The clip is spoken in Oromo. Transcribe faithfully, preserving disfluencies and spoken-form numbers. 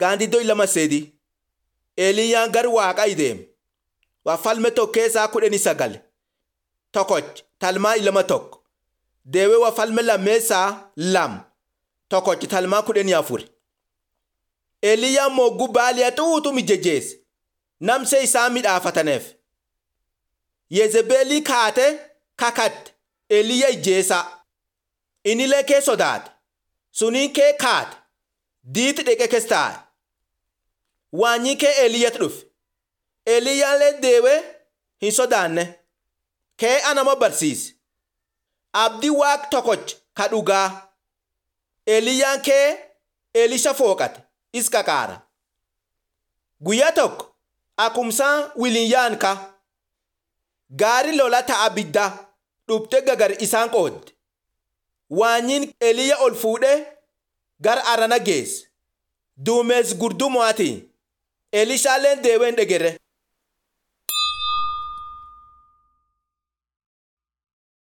gaandiddoo lama sedi Eeliyaan gar Waaqaa ideeme. Waa falme tokko keessaa kudhanii sagal. Tokkoch talmaa ilama tokko. Deewee waa falme lammeessaa lam. Tokkoch talmaa kudhanii afur. Eeliyaan mogguu baaliyaa xuuxu mijejeesse. Namse isaa midhaafataneef. Yezebeelii kaate kakatte Eliyaa ijjeesaa. Inilee kee sodaate. Suniin kee kaate. Diiti dheqe keessa taa'e. Waanyi kee Eliyaatti dhufe. Eliyaalee deewee hin sodaanne. Kee anama barsiise. Abdii Waaq tokkoch ka dhugaa. Eliyaan kee Elisha fooqate is qaqaara. Guyyaa tokko akumsaan wiliyyaan ka. Gaari lola ta'a abidda dhufte gagar isaan qoodde. Waanyin Eliyaa ol fuudhee gar arana geesse. Duumees gurdumaati. Elishaaleen deeween dhegere.